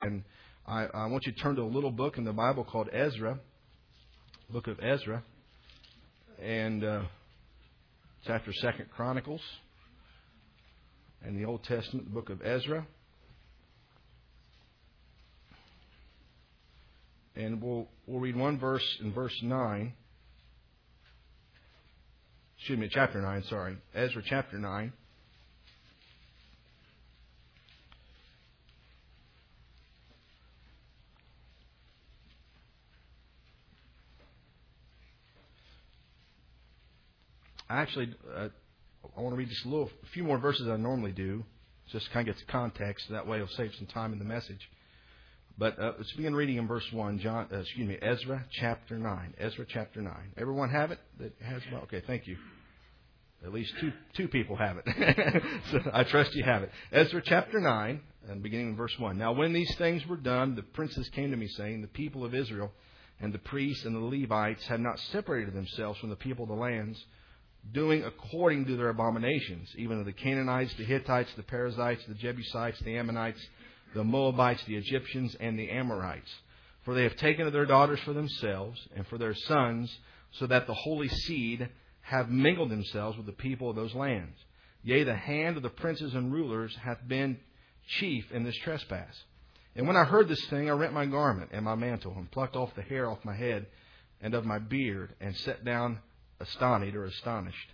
And I want you to turn to a little book in the Bible called Ezra, book of Ezra, and it's after 2nd Chronicles, and the Old Testament, the book of Ezra. And we'll read one verse in verse 9. Excuse me, chapter 9, sorry. Ezra chapter 9. I want to read just a few more verses than I normally do. Just kind of gets context. That way it'll save some time in the message. But let's begin reading in verse 1. Ezra chapter 9. Ezra chapter 9. Everyone have it? That has? Okay, thank you. At least two people have it. So I trust you have it. Ezra chapter 9, and beginning in verse 1. Now when these things were done, the princes came to me, saying, the people of Israel and the priests and the Levites had not separated themselves from the people of the lands, doing according to their abominations, even of the Canaanites, the Hittites, the Perizzites, the Jebusites, the Ammonites, the Moabites, the Egyptians, and the Amorites. For they have taken their daughters for themselves and for their sons, so that the holy seed have mingled themselves with the people of those lands. Yea, the hand of the princes and rulers hath been chief in this trespass. And when I heard this thing, I rent my garment and my mantle, and plucked off the hair off my head and of my beard, and sat down astonished.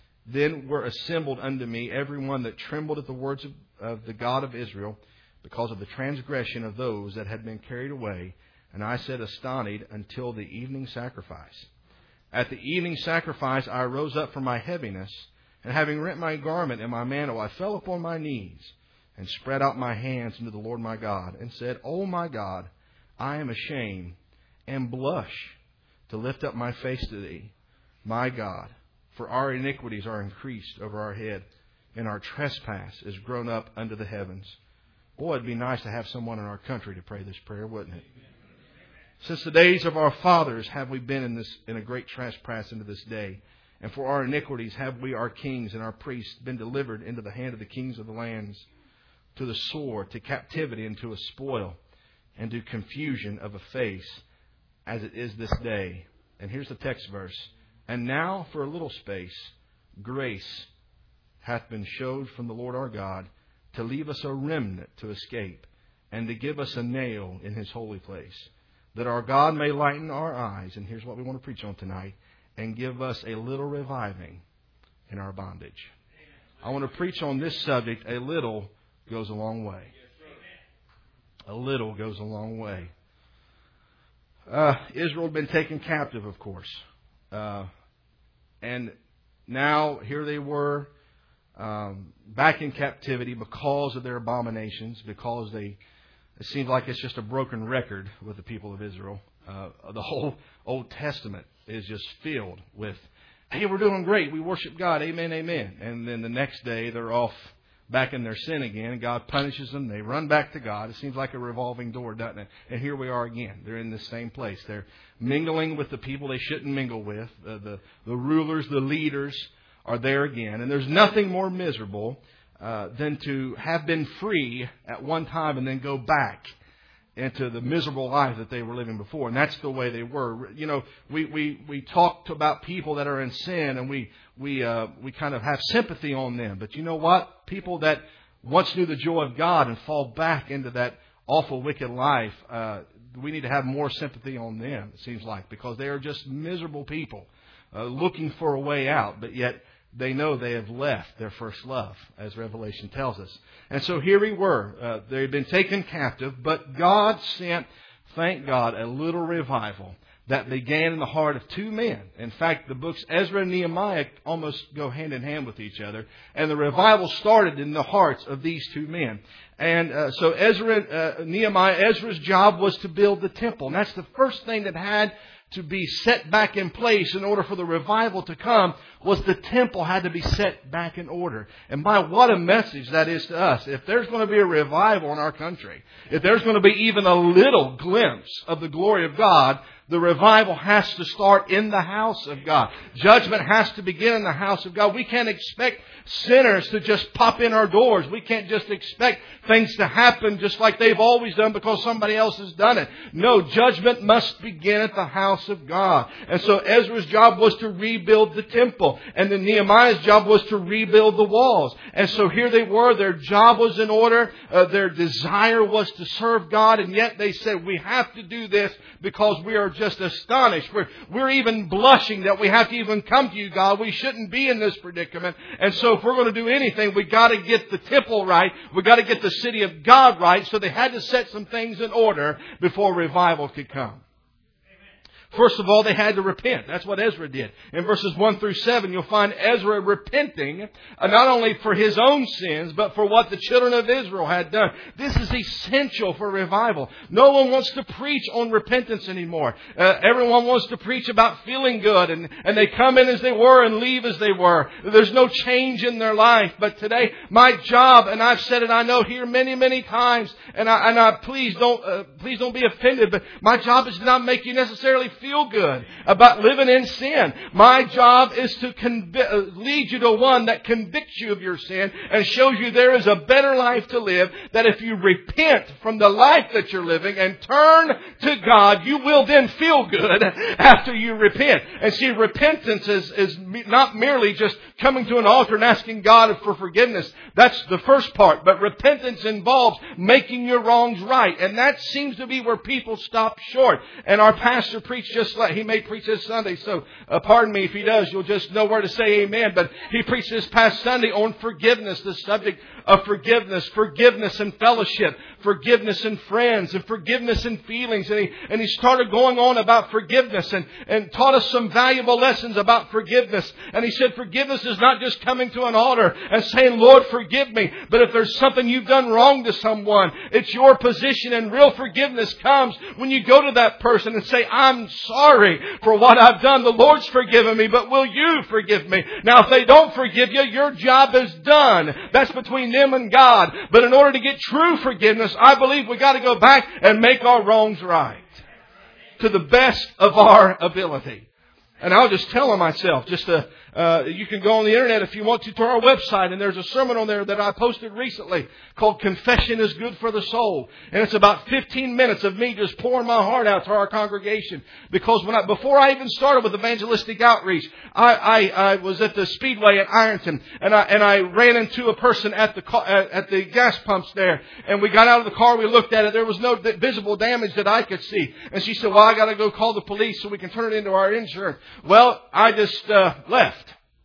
Then were assembled unto me every one that trembled at the words of the God of Israel, because of the transgression of those that had been carried away. And I sat astonished until the evening sacrifice. At the evening sacrifice I arose up from my heaviness, and having rent my garment and my mantle, I fell upon my knees, and spread out my hands unto the Lord my God, and said, O my God, I am ashamed, and blush to lift up my face to Thee, my God, for our iniquities are increased over our head, and our trespass is grown up unto the heavens. Boy, it'd be nice to have someone in our country to pray this prayer, wouldn't it? Since the days of our fathers have we been in a great trespass into this day. And for our iniquities have we, our kings and our priests, been delivered into the hand of the kings of the lands, to the sword, to captivity, and to a spoil, and to confusion of a face, as it is this day. And here's the text verse. And now for a little space, grace hath been showed from the Lord our God, to leave us a remnant to escape, and to give us a nail in His holy place, that our God may lighten our eyes, and here's what we want to preach on tonight, and give us a little reviving in our bondage. I want to preach on this subject, a little goes a long way. A little goes a long way. Israel had been taken captive, of course. And now here they were, back in captivity because of their abominations, because it seems like it's just a broken record with the people of Israel. The whole Old Testament is just filled with, hey, we're doing great, we worship God, amen, amen. And then the next day they're off back in their sin again, and God punishes them. They run back to God. It seems like a revolving door, doesn't it? And here we are again. They're in the same place. They're mingling with the people they shouldn't mingle with. The rulers, the leaders are there again. And there's nothing more miserable than to have been free at one time and then go back into the miserable life that they were living before. And that's the way they were. You know, we talked about people that are in sin, and we kind of have sympathy on them. But you know what? People that once knew the joy of God and fall back into that awful, wicked life, we need to have more sympathy on them, it seems like, because they are just miserable people looking for a way out, but yet they know they have left their first love, as Revelation tells us. And so here we were. They had been taken captive, but God sent, thank God, a little revival that began in the heart of two men. In fact, the books Ezra and Nehemiah almost go hand in hand with each other. And the revival started in the hearts of these two men. And so Ezra's job was to build the temple. And that's the first thing that had to be set back in place in order for the revival to come was the temple had to be set back in order. And by what a message that is to us. If there's going to be a revival in our country, if there's going to be even a little glimpse of the glory of God, the revival has to start in the house of God. Judgment has to begin in the house of God. We can't expect sinners to just pop in our doors. We can't just expect things to happen just like they've always done because somebody else has done it. No, judgment must begin at the house of God. And so Ezra's job was to rebuild the temple. And then Nehemiah's job was to rebuild the walls. And so here they were. Their job was in order. Their desire was to serve God. And yet they said, we have to do this because we are just astonished. We're even blushing that we have to even come to you, God. We shouldn't be in this predicament. And so if we're going to do anything, we got to get the temple right. We got to get the city of God right. So they had to set some things in order before revival could come. First of all, they had to repent. That's what Ezra did. In verses 1 through 7, you'll find Ezra repenting, not only for his own sins, but for what the children of Israel had done. This is essential for revival. No one wants to preach on repentance anymore. Everyone wants to preach about feeling good, and they come in as they were and leave as they were. There's no change in their life. But today, my job, and I've said it, I know here many, many times, and I please don't be offended, but my job is to not make you necessarily feel good about living in sin. My job is to lead you to one that convicts you of your sin and shows you there is a better life to live, that if you repent from the life that you're living and turn to God, you will then feel good after you repent. And see, repentance is not merely just coming to an altar and asking God for forgiveness. That's the first part. But repentance involves making your wrongs right. And that seems to be where people stop short. And our pastor preached he may preach this Sunday, so pardon me if he does. You'll just know where to say amen. But he preached this past Sunday on forgiveness, the subject of forgiveness and fellowship, forgiveness and friends, and forgiveness and feelings. And he started going on about forgiveness and taught us some valuable lessons about forgiveness. And he said forgiveness is not just coming to an altar and saying, Lord, forgive me. But if there's something you've done wrong to someone, it's your position. And real forgiveness comes when you go to that person and say, I'm sorry for what I've done. The Lord's forgiven me, but will you forgive me? Now, if they don't forgive you, your job is done. That's between them and God. But in order to get true forgiveness, I believe we got to go back and make our wrongs right to the best of our ability. And I'll just tell on myself, you can go on the internet if you want to our website, and there's a sermon on there that I posted recently called Confession is Good for the Soul. And it's about 15 minutes of me just pouring my heart out to our congregation. Because before I even started with evangelistic outreach, I was at the Speedway at Ironton, and I ran into a person at the gas pumps there. And we got out of the car, we looked at it, there was no visible damage that I could see. And she said, well, I got to go call the police so we can turn it into our insurance. Well, I just left.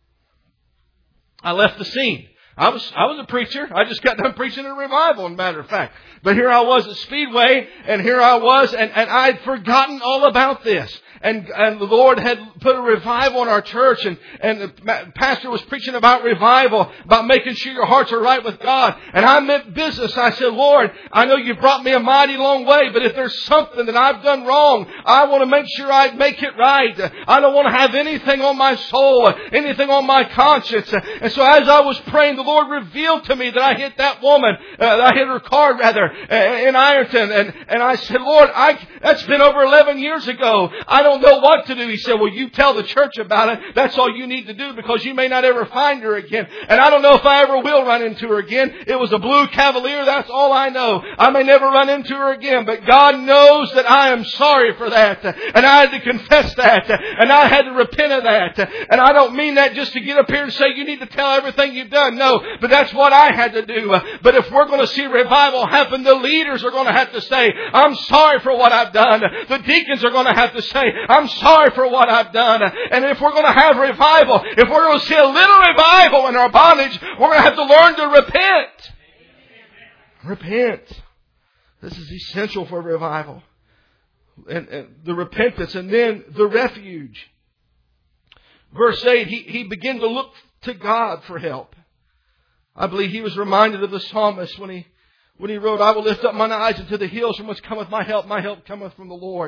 I left the scene. I was a preacher. I just got done preaching a revival, as a matter of fact. But here I was at Speedway, and here I was, and I'd forgotten all about this. And the Lord had put a revival in our church, and the pastor was preaching about revival, about making sure your hearts are right with God. And I meant business. I said, Lord, I know you've brought me a mighty long way, but if there's something that I've done wrong, I want to make sure I make it right. I don't want to have anything on my soul, anything on my conscience. And so as I was praying, the Lord revealed to me that I hit that woman, I hit her car rather, in Ironton. And I said, Lord, that's been over 11 years ago. I don't know what to do. He said, well, you tell the church about it. That's all you need to do, because you may not ever find her again. And I don't know if I ever will run into her again. It was a blue Cavalier. That's all I know. I may never run into her again, but God knows that I am sorry for that. And I had to confess that. And I had to repent of that. And I don't mean that just to get up here and say you need to tell everything you've done. No, but that's what I had to do. But if we're going to see revival happen, the leaders are going to have to say, I'm sorry for what I've done. The deacons are going to have to say, I'm sorry for what I've done. And if we're going to have revival, if we're going to see a little revival in our bondage, we're going to have to learn to repent. Repent. This is essential for revival. And the repentance, and then the refuge. Verse 8, he began to look to God for help. I believe he was reminded of the psalmist when he wrote, I will lift up mine eyes into the hills from whence cometh my help. My help cometh from the Lord.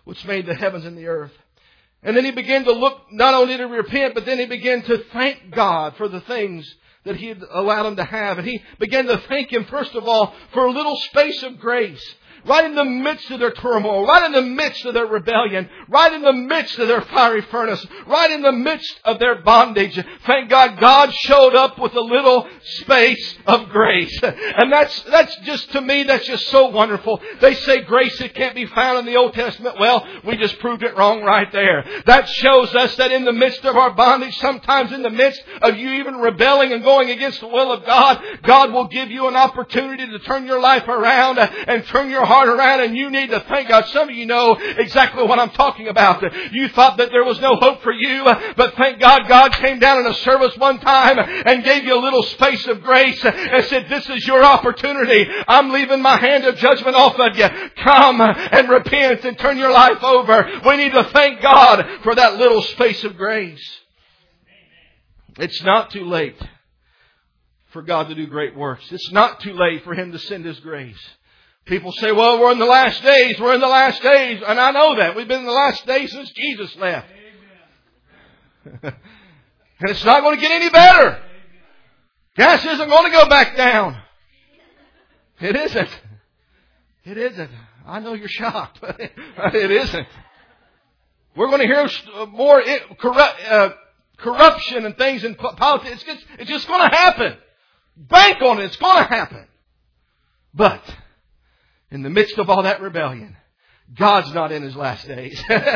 which made the heavens and the earth. And then he began to look, not only to repent, but then he began to thank God for the things that He had allowed him to have. And he began to thank Him, first of all, for a little space of grace. Right in the midst of their turmoil, right in the midst of their rebellion, right in the midst of their fiery furnace, right in the midst of their bondage. Thank God, God showed up with a little space of grace. And that's just, to me, that's just so wonderful. They say grace that can't be found in the Old Testament. Well, we just proved it wrong right there. That shows us that in the midst of our bondage, sometimes in the midst of you even rebelling and going against the will of God, God will give you an opportunity to turn your life around and turn your heart around, and you need to thank God. Some of you know exactly what I'm talking about. You thought that there was no hope for you, but thank God, God came down in a service one time and gave you a little space of grace and said, this is your opportunity. I'm leaving my hand of judgment off of you. Come and repent and turn your life over. We need to thank God for that little space of grace. It's not too late for God to do great works. It's not too late for Him to send His grace. People say, well, we're in the last days. We're in the last days. And I know that. We've been in the last days since Jesus left. And it's not going to get any better. Gas isn't going to go back down. It isn't. It isn't. I know you're shocked, but it isn't. We're going to hear more corruption and things in politics. It's just going to happen. Bank on it. It's going to happen. But in the midst of all that rebellion, God's not in His last days.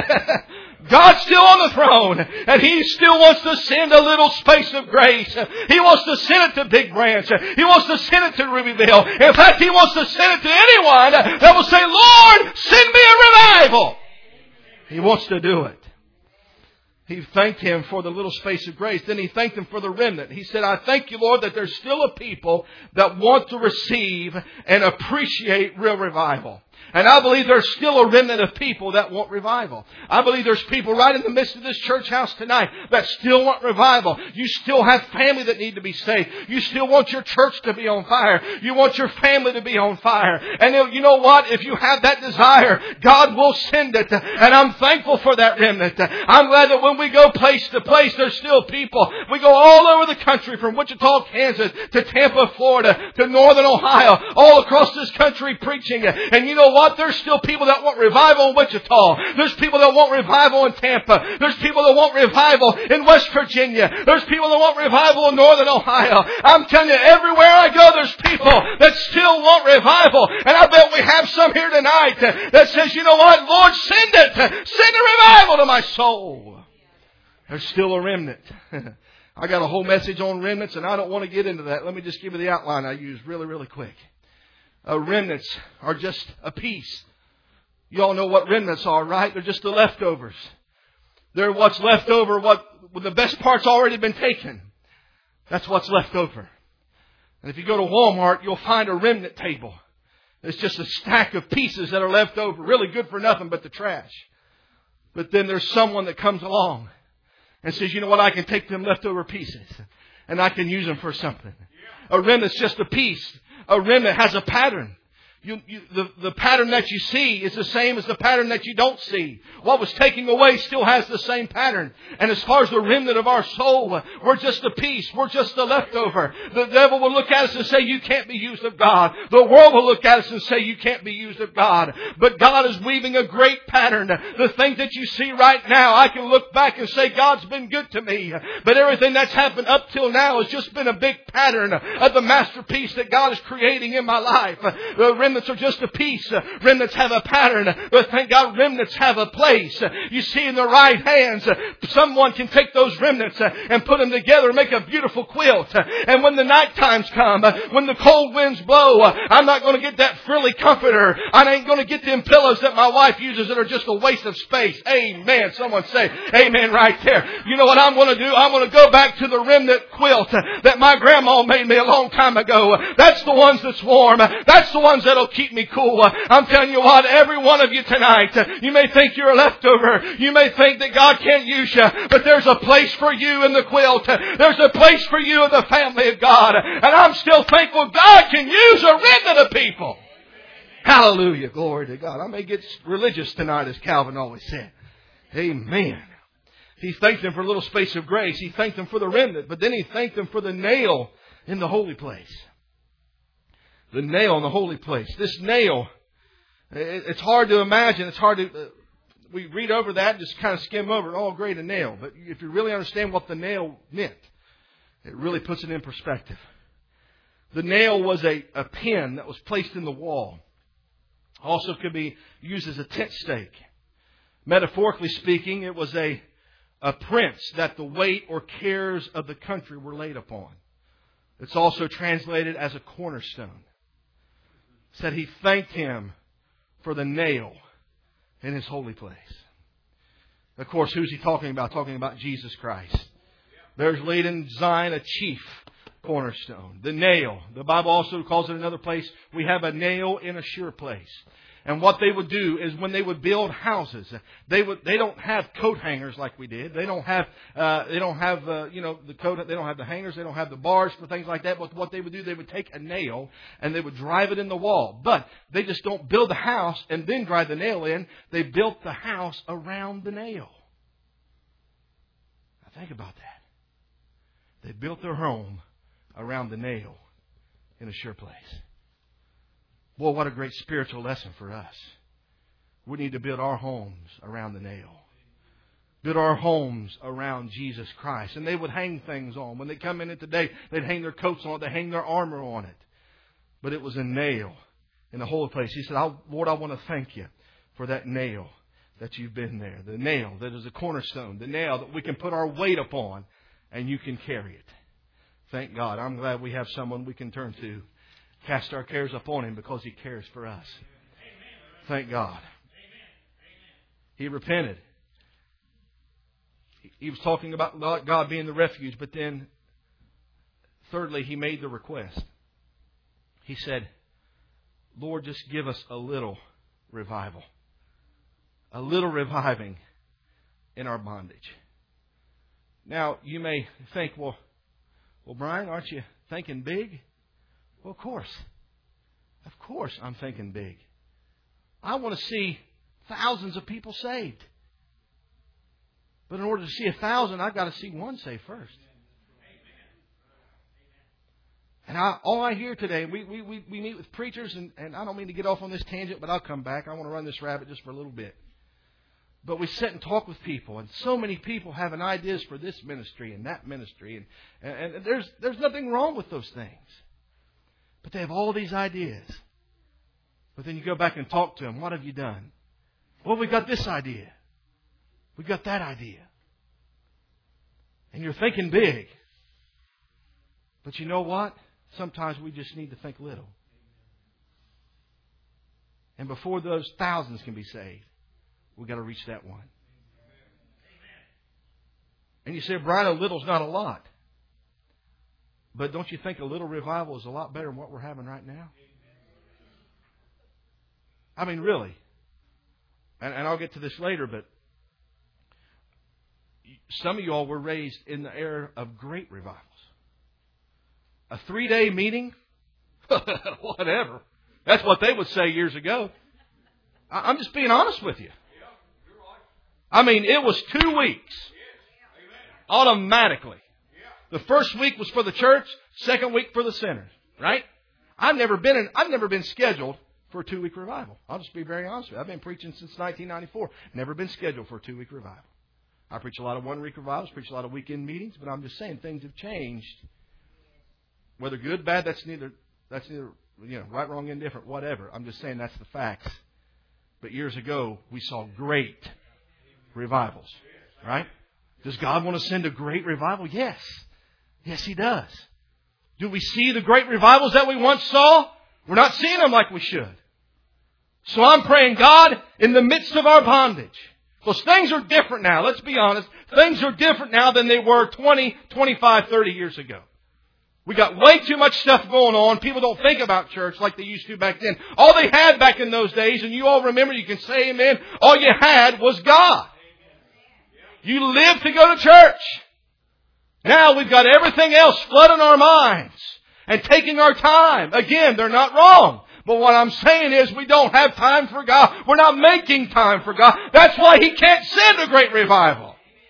God's still on the throne, and He still wants to send a little space of grace. He wants to send it to Big Branch. He wants to send it to Rubyville. In fact, He wants to send it to anyone that will say, Lord, send me a revival. He wants to do it. He thanked Him for the little space of grace. Then He thanked Him for the remnant. He said, I thank you, Lord, that there's still a people that want to receive and appreciate real revival. And I believe there's still a remnant of people that want revival. I believe there's people right in the midst of this church house tonight that still want revival. You still have family that need to be saved. You still want your church to be on fire. You want your family to be on fire. And you know what? If you have that desire, God will send it. And I'm thankful for that remnant. I'm glad that when we go place to place, there's still people. We go all over the country, from Wichita, Kansas, to Tampa, Florida, to Northern Ohio, all across this country preaching. And you know what? There's still people that want revival in Wichita. There's people that want revival in Tampa. There's people that want revival in West Virginia. There's people that want revival in Northern Ohio. I'm telling you, everywhere I go, there's people that still want revival. And I bet we have some here tonight that says, you know what, Lord, send it. Send a revival to my soul. There's still a remnant. I got a whole message on remnants, and I don't want to get into that. Let me just give you the outline I use really, really quick. Remnants are just a piece. You all know what remnants are, right? They're just the leftovers. They're what's left over, what the best part's already been taken. That's what's left over. And if you go to Walmart, you'll find a remnant table. It's just a stack of pieces that are left over, really good for nothing but the trash. But then there's someone that comes along and says, you know what, I can take them leftover pieces and I can use them for something. A remnant's just a piece. A remnant has a pattern. The pattern that you see is the same as the pattern that you don't see. What was taken away still has the same pattern. And as far as the remnant of our soul, we're just a piece. We're just the leftover. The devil will look at us and say, you can't be used of God. The world will look at us and say, you can't be used of God. But God is weaving a great pattern. The things that you see right now, I can look back and say, God's been good to me. But everything that's happened up till now has just been a big pattern of the masterpiece that God is creating in my life. The remnants are just a piece. Remnants have a pattern. But thank God remnants have a place. You see, in the right hands, someone can take those remnants and put them together and make a beautiful quilt. And when the night times come, when the cold winds blow, I'm not going to get that frilly comforter. I ain't going to get them pillows that my wife uses that are just a waste of space. Amen. Someone say amen right there. You know what I'm going to do? I'm going to go back to the remnant quilt that my grandma made me a long time ago. That's the ones that's warm. That's the ones that'll keep me cool. I'm telling you what, every one of you tonight, you may think you're a leftover. You may think that God can't use you, but there's a place for you in the quilt. There's a place for you in the family of God. And I'm still thankful God can use a remnant of people. Hallelujah. Glory to God. I may get religious tonight, as Calvin always said. Amen. He thanked Him for a little space of grace. He thanked Him for the remnant. But then He thanked Him for the nail in the holy place. The nail in the holy place. This nail, it's hard to imagine. It's hard to... we read over that and just kind of skim over it. Oh, great, a nail. But if you really understand what the nail meant, it really puts it in perspective. The nail was a pin that was placed in the wall. Also could be used as a tent stake. Metaphorically speaking, it was a prince that the weight or cares of the country were laid upon. It's also translated as a cornerstone. It said he thanked Him for the nail in His holy place. Of course, who's He talking about? Talking about Jesus Christ. There's laid in Zion a chief cornerstone. The nail. The Bible also calls it another place. We have a nail in a sure place. And what they would do is when they would build houses, they don't have coat hangers like we did. They don't have the coat. They don't have the hangers. They don't have the bars for things like that. But what they would do, they would take a nail and they would drive it in the wall. But they just don't build the house and then drive the nail in. They built the house around the nail. Now think about that. They built their home around the nail in a sure place. Boy, what a great spiritual lesson for us. We need to build our homes around the nail. Build our homes around Jesus Christ. And they would hang things on. When they come in it today, they'd hang their coats on it. They'd hang their armor on it. But it was a nail in the holy place. He said, Lord, I want to thank You for that nail that You've been there. The nail that is a cornerstone. The nail that we can put our weight upon and You can carry it. Thank God. I'm glad we have someone we can turn to. Cast our cares upon Him because He cares for us. Thank God. He repented. He was talking about God being the refuge, but then thirdly, he made the request. He said, Lord, just give us a little revival. A little reviving in our bondage. Now, you may think, well, Brian, aren't you thinking big? Well, of course. Of course I'm thinking big. I want to see thousands of people saved. But in order to see 1,000, I've got to see one saved first. And all I hear today, we meet with preachers, and I don't mean to get off on this tangent, but I'll come back. I want to run this rabbit just for a little bit. But we sit and talk with people, and so many people having ideas for this ministry and that ministry, and there's nothing wrong with those things. But they have all these ideas. But then you go back and talk to them. What have you done? Well, we got this idea. We got that idea. And you're thinking big. But you know what? Sometimes we just need to think little. And before those thousands can be saved, we've got to reach that one. And you say, Brian, a little's not a lot. But don't you think a little revival is a lot better than what we're having right now? I mean, really. And I'll get to this later, but some of you all were raised in the era of great revivals. A 3-day meeting? Whatever. That's what they would say years ago. I'm just being honest with you. I mean, it was 2 weeks. Automatically. The first week was for the church. Second week for the sinners. Right? I've never been scheduled for a 2-week revival. I'll just be very honest with you. I've been preaching since 1994. Never been scheduled for a 2-week revival. I preach a lot of 1-week revivals, preach a lot of weekend meetings, but I'm just saying things have changed. Whether good, bad, that's neither right, wrong, indifferent, whatever. I'm just saying that's the facts. But years ago, we saw great revivals. Right? Does God want to send a great revival? Yes. Yes, He does. Do we see the great revivals that we once saw? We're not seeing them like we should. So I'm praying, God, in the midst of our bondage, because things are different now. Let's be honest. Things are different now than they were 20, 25, 30 years ago. We got way too much stuff going on. People don't think about church like they used to back then. All they had back in those days, and you all remember, you can say amen, all you had was God. You lived to go to church. Now we've got everything else flooding our minds and taking our time. Again, they're not wrong. But what I'm saying is we don't have time for God. We're not making time for God. That's why He can't send a great revival.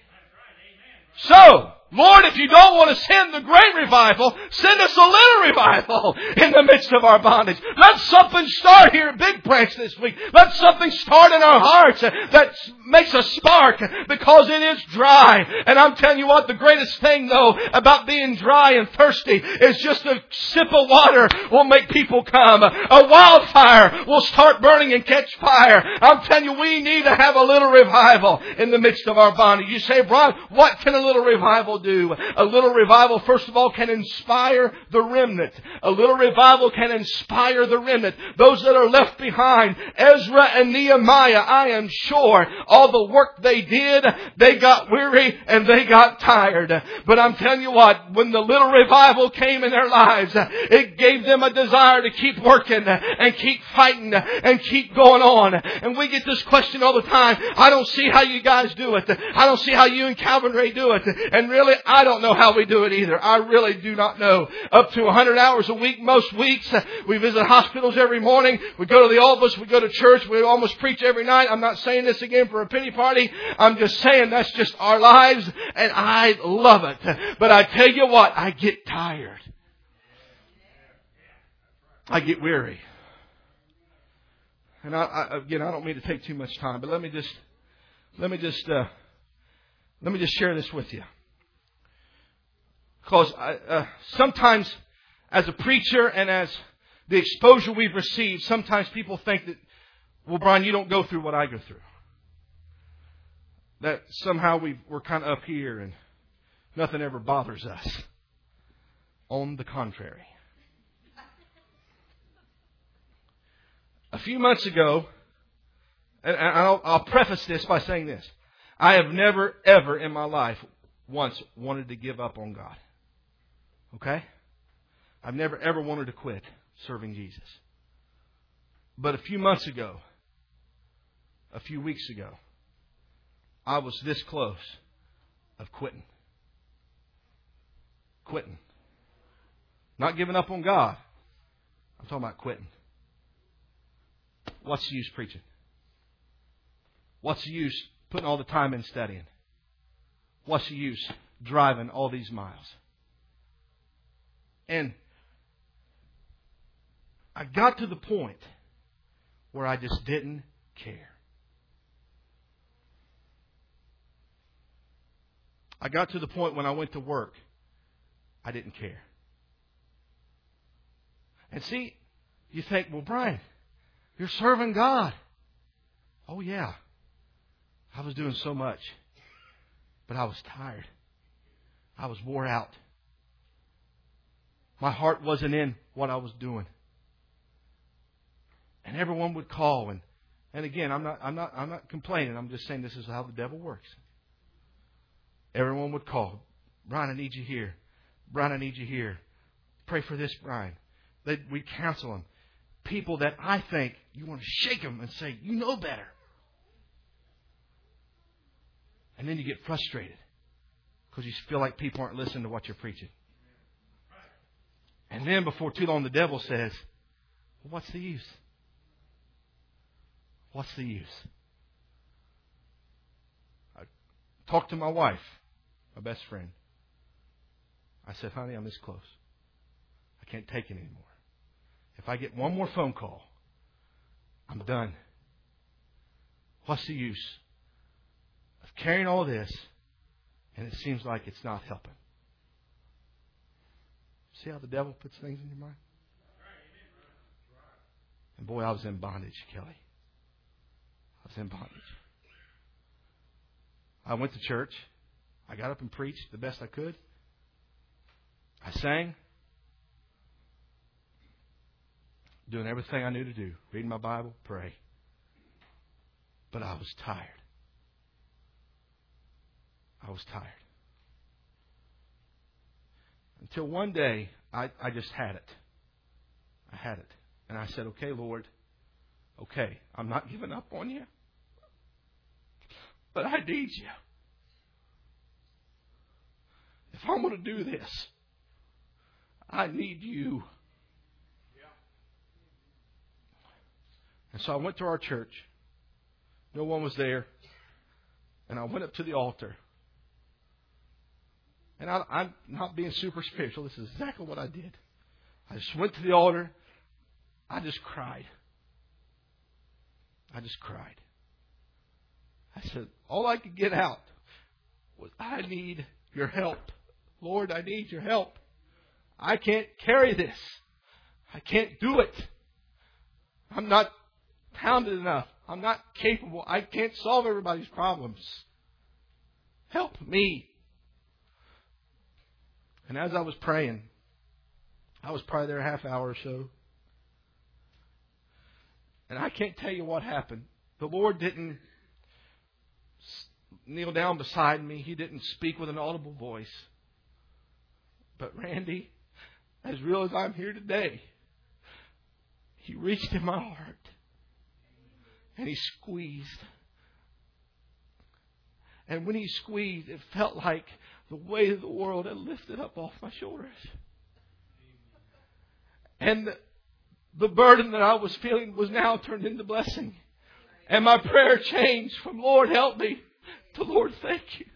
So, Lord, if you don't want to send the great revival, send us a little revival in the midst of our bondage. Let something start here at Big Branch this week. Let something start in our hearts that makes a spark, because it is dry. And I'm telling you what, the greatest thing though about being dry and thirsty is just a sip of water will make people come. A wildfire will start burning and catch fire. I'm telling you, we need to have a little revival in the midst of our bondage. You say, Brian, what can a little revival do? A little revival, first of all, can inspire the remnant. A little revival can inspire the remnant. Those that are left behind, Ezra and Nehemiah, I am sure all the work they did, they got weary and they got tired. But I'm telling you what, when the little revival came in their lives, it gave them a desire to keep working and keep fighting and keep going on. And we get this question all the time. I don't see how you guys do it. I don't see how you and Calvin Ray do it. And really, I don't know how we do it either. I really do not know. Up to 100 hours a week, most weeks. We visit hospitals every morning. We go to the office. We go to church. We almost preach every night. I'm not saying this again for a pity party. I'm just saying that's just our lives, and I love it. But I tell you what, I get tired. I get weary. And again, I don't mean to take too much time, but let me just share this with you. Because sometimes, as a preacher and as the exposure we've received, sometimes people think that, well, Brian, you don't go through what I go through. That somehow we're kind of up here and nothing ever bothers us. On the contrary. A few months ago, and I'll preface this by saying this. I have never, ever in my life once wanted to give up on God. Okay? I've never, ever wanted to quit serving Jesus. But a few months ago, a few weeks ago, I was this close of quitting. Quitting. Not giving up on God. I'm talking about quitting. What's the use preaching? What's the use putting all the time in studying? What's the use driving all these miles? And I got to the point where I just didn't care. I got to the point when I went to work, I didn't care. And see, you think, well, Brian, you're serving God. Oh, yeah. I was doing so much. But I was tired. I was wore out. My heart wasn't in what I was doing. And everyone would call, and again, I'm not complaining. I'm just saying this is how the devil works. Everyone would call, Brian, I need you here. Brian, I need you here. Pray for this, Brian. We'd counsel them. People that I think you want to shake them and say, you know better. And then you get frustrated because you feel like people aren't listening to what you're preaching. And then before too long, the devil says, well, what's the use? What's the use? I talked to my wife, my best friend. I said, honey, I'm this close. I can't take it anymore. If I get one more phone call, I'm done. What's the use of carrying all this and it seems like it's not helping? See how the devil puts things in your mind? And boy, I was in bondage, Kelly. I was in bondage. I went to church. I got up and preached the best I could. I sang. Doing everything I knew to do. Reading my Bible, pray. But I was tired. I was tired. Until one day, I just had it. I had it. And I said, okay, Lord, okay, I'm not giving up on you. But I need you. If I'm going to do this, I need you. And so I went to our church. No one was there. And I went up to the altar. And I'm not being super spiritual. This is exactly what I did. I just went to the altar. I just cried. I just cried. I said, all I could get out was, I need your help. Lord, I need your help. I can't carry this. I can't do it. I'm not talented enough. I'm not capable. I can't solve everybody's problems. Help me. And as I was praying, I was probably there a half hour or so. And I can't tell you what happened. The Lord didn't kneel down beside me. He didn't speak with an audible voice. But Randy, as real as I'm here today, He reached in my heart and He squeezed. And when He squeezed, it felt like the weight of the world had lifted up off my shoulders. And the burden that I was feeling was now turned into blessing. And my prayer changed from Lord, help me, to Lord, thank you.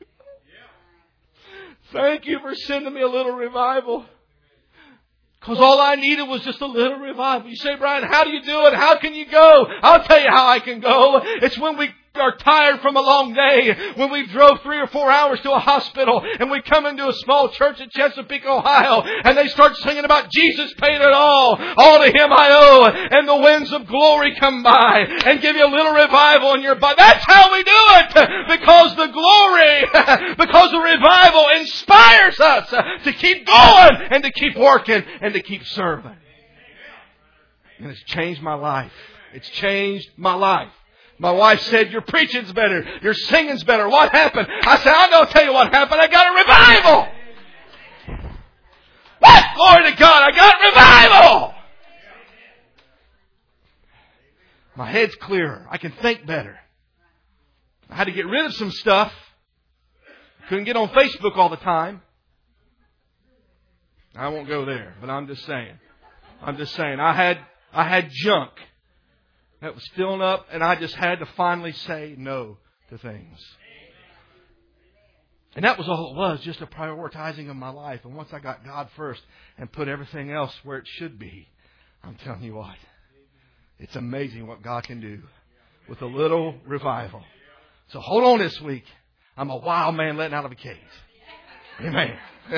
Thank you for sending me a little revival. Because all I needed was just a little revival. You say, Brian, how do you do it? How can you go? I'll tell you how I can go. It's when we are tired from a long day, when we drove 3 or 4 hours to a hospital, and we come into a small church in Chesapeake, Ohio, and they start singing about Jesus paid it all to Him I owe, and the winds of glory come by and give you a little revival in your body. That's how we do it, because the glory, because the revival inspires us to keep going and to keep working and to keep serving. And it's changed my life. It's changed my life. My wife said, your preaching's better. Your singing's better. What happened? I said, I'm going to tell you what happened. I got a revival. What? Glory to God. I got revival. My head's clearer. I can think better. I had to get rid of some stuff. Couldn't get on Facebook all the time. I won't go there, but I'm just saying. I had junk that was filling up, and I just had to finally say no to things. And that was all it was, just a prioritizing of my life. And once I got God first and put everything else where it should be, I'm telling you what, it's amazing what God can do with a little revival. So hold on this week. I'm a wild man letting out of a cage. Amen.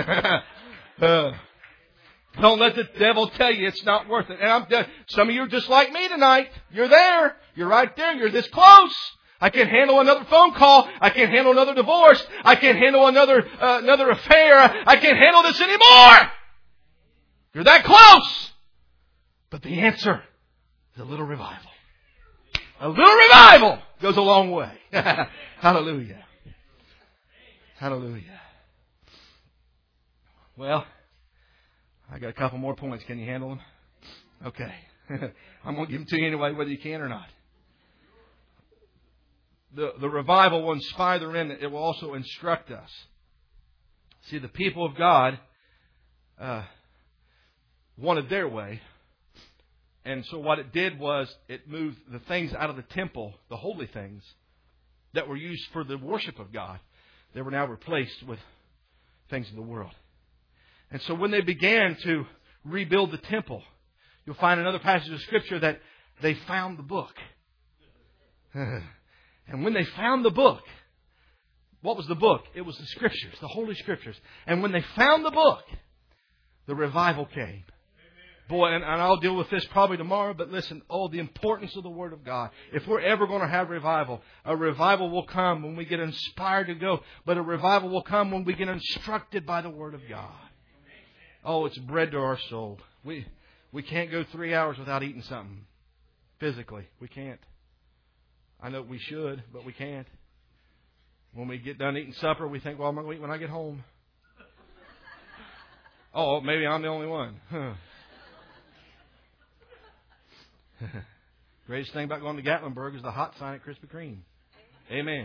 Don't let the devil tell you it's not worth it. And some of you are just like me tonight. You're there. You're right there. You're this close. I can't handle another phone call. I can't handle another divorce. I can't handle another affair. I can't handle this anymore. You're that close. But the answer is a little revival. A little revival goes a long way. Hallelujah. Hallelujah. Well, I got a couple more points. Can you handle them? Okay. I'm going to give them to you anyway, whether you can or not. The revival will inspire the remnant. It will also instruct us. See, the people of God wanted their way. And so what it did was it moved the things out of the temple, the holy things, that were used for the worship of God. They were now replaced with things of the world. And so when they began to rebuild the temple, you'll find another passage of Scripture that they found the book. And when they found the book, what was the book? It was the Scriptures, the Holy Scriptures. And when they found the book, the revival came. Boy, and I'll deal with this probably tomorrow, but listen, the importance of the Word of God. If we're ever going to have revival, a revival will come when we get inspired to go, but a revival will come when we get instructed by the Word of God. Oh, it's bread to our soul. We can't go 3 hours without eating something. Physically, we can't. I know we should, but we can't. When we get done eating supper, we think, well, I'm going to eat when I get home. Oh, maybe I'm the only one. Huh. Greatest thing about going to Gatlinburg is the hot sign at Krispy Kreme. Amen.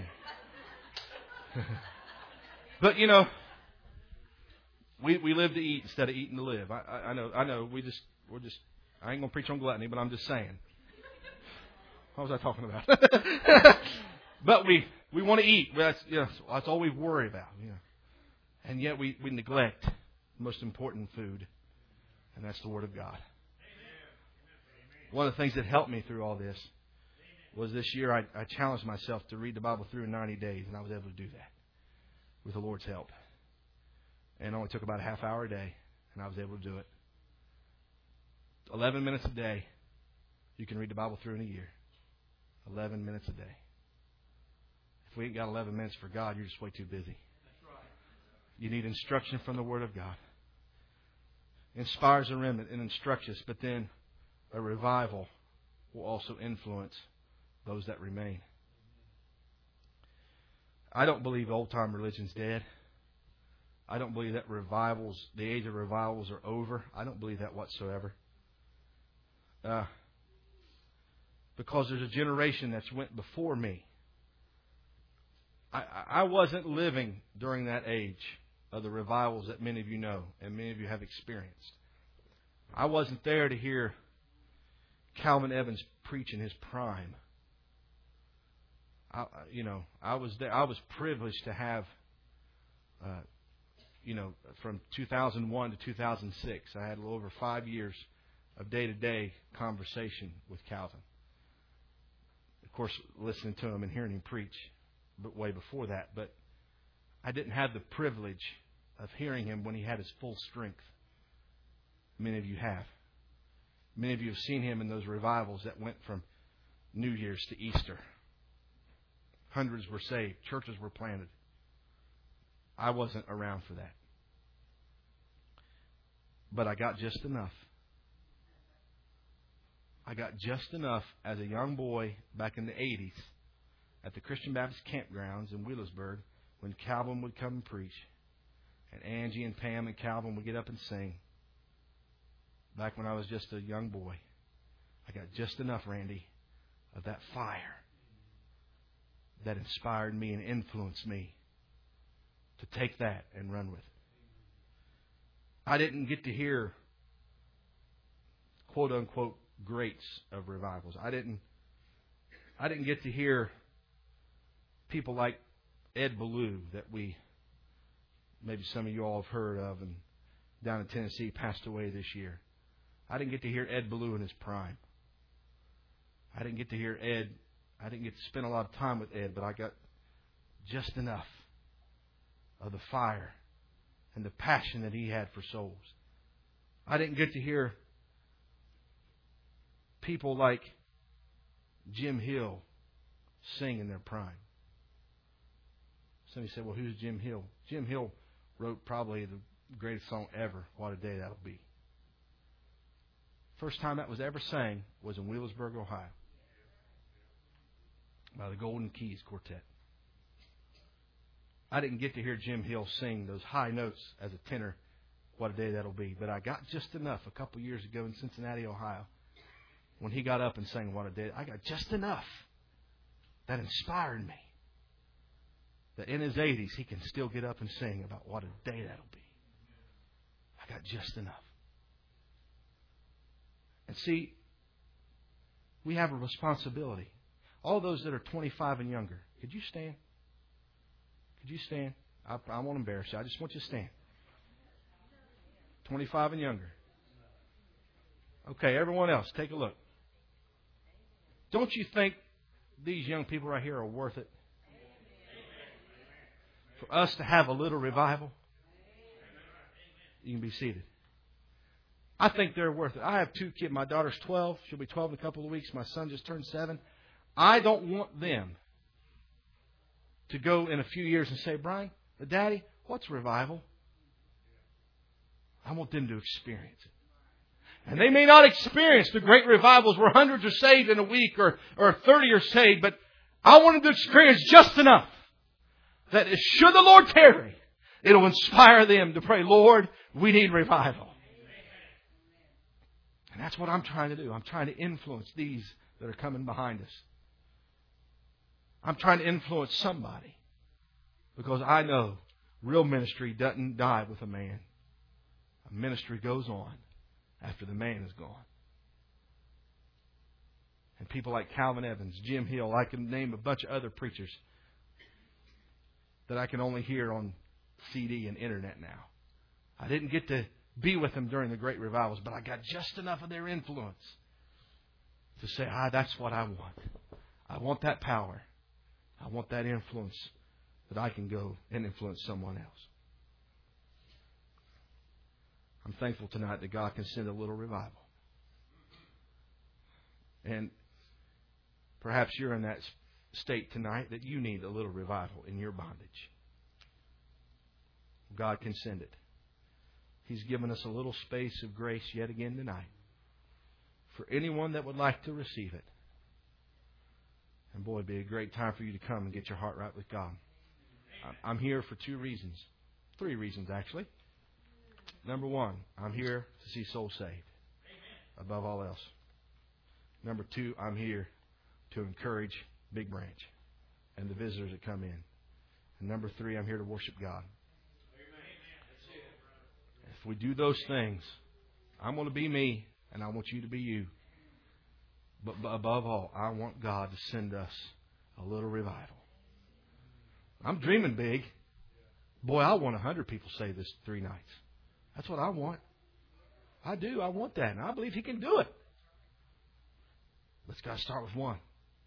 But, you know, we live to eat instead of eating to live. I know. I ain't going to preach on gluttony, but I'm just saying. What was I talking about? But we want to eat. That's all we worry about. And yet we neglect the most important food, and that's the Word of God. One of the things that helped me through all this was this year I challenged myself to read the Bible through in 90 days, and I was able to do that with the Lord's help. And it only took about a half hour a day, and I was able to do it. 11 minutes a day, you can read the Bible through in a year. 11 minutes a day. If we ain't got 11 minutes for God, you're just way too busy. You need instruction from the Word of God. Inspires a remnant and instructs us, but then a revival will also influence those that remain. I don't believe old-time religion's dead. I don't believe that the age of revivals are over. I don't believe that whatsoever. Because there's a generation that's went before me. I wasn't living during that age of the revivals that many of you know and many of you have experienced. I wasn't there to hear Calvin Evans preach in his prime. I was there. I was privileged to have, from 2001 to 2006, I had a little over 5 years of day-to-day conversation with Calvin. Of course, listening to him and hearing him preach, but way before that. But I didn't have the privilege of hearing him when he had his full strength. Many of you have. Many of you have seen him in those revivals that went from New Year's to Easter. Hundreds were saved. Churches were planted. I wasn't around for that. But I got just enough. I got just enough as a young boy back in the 80s at the Christian Baptist campgrounds in Wheelersburg when Calvin would come and preach. And Angie and Pam and Calvin would get up and sing. Back when I was just a young boy. I got just enough, Randy, of that fire that inspired me and influenced me to take that and run with it. I didn't get to hear quote unquote greats of revivals. I didn't get to hear people like Ed Ballou that maybe some of you all have heard of, and down in Tennessee passed away this year. I didn't get to hear Ed Ballou in his prime. I didn't get to hear Ed. I didn't get to spend a lot of time with Ed, but I got just enough of the fire and the passion that he had for souls. I didn't get to hear people like Jim Hill sing in their prime. Somebody said, well, who's Jim Hill? Jim Hill wrote probably the greatest song ever, What a Day That'll Be. First time that was ever sang was in Wheelersburg, Ohio, by the Golden Keys Quartet. I didn't get to hear Jim Hill sing those high notes as a tenor, What a Day That'll Be. But I got just enough a couple years ago in Cincinnati, Ohio, when he got up and sang What a Day. I got just enough that inspired me that in his 80s he can still get up and sing about what a day that'll be. I got just enough. And see, we have a responsibility. All those that are 25 and younger, could you stand? Could you stand? I won't embarrass you. I just want you to stand. 25 and younger. Okay, everyone else, take a look. Don't you think these young people right here are worth it? For us to have a little revival? You can be seated. I think they're worth it. I have 2 kids. My daughter's 12. She'll be 12 in a couple of weeks. My son just turned 7. I don't want them to go in a few years and say, Brian, Daddy, what's revival? I want them to experience it. And they may not experience the great revivals where hundreds are saved in a week or 30 are saved, but I want them to experience just enough that should the Lord tarry, it'll inspire them to pray, Lord, we need revival. And that's what I'm trying to do. I'm trying to influence these that are coming behind us. I'm trying to influence somebody because I know real ministry doesn't die with a man. A ministry goes on after the man is gone. And people like Calvin Evans, Jim Hill, I can name a bunch of other preachers that I can only hear on CD and internet now. I didn't get to be with them during the great revivals, but I got just enough of their influence to say, that's what I want. I want that power. I want that influence that I can go and influence someone else. I'm thankful tonight that God can send a little revival. And perhaps you're in that state tonight that you need a little revival in your bondage. God can send it. He's given us a little space of grace yet again tonight for anyone that would like to receive it. And boy, it'd be a great time for you to come and get your heart right with God. I'm here for 2 reasons. 3 reasons, actually. Number 1, I'm here to see souls saved above all else. Number 2, I'm here to encourage Big Branch and the visitors that come in. And number 3, I'm here to worship God. If we do those things, I'm going to be me, and I want you to be you. But above all, I want God to send us a little revival. I'm dreaming big. Boy, I want 100 people saved this 3 nights. That's what I want. I do. I want that. And I believe He can do it. Let's got to start with 1.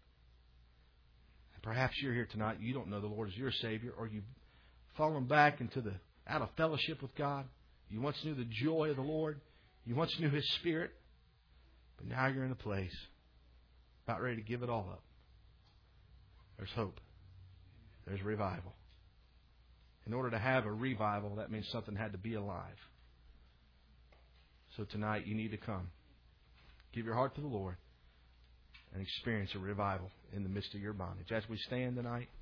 And perhaps you're here tonight. You don't know the Lord as your Savior, or you've fallen back out of fellowship with God. You once knew the joy of the Lord. You once knew His Spirit. But now you're in a place about ready to give it all up. There's hope. There's revival. In order to have a revival, that means something had to be alive. So tonight you need to come. Give your heart to the Lord and experience a revival in the midst of your bondage. As we stand tonight,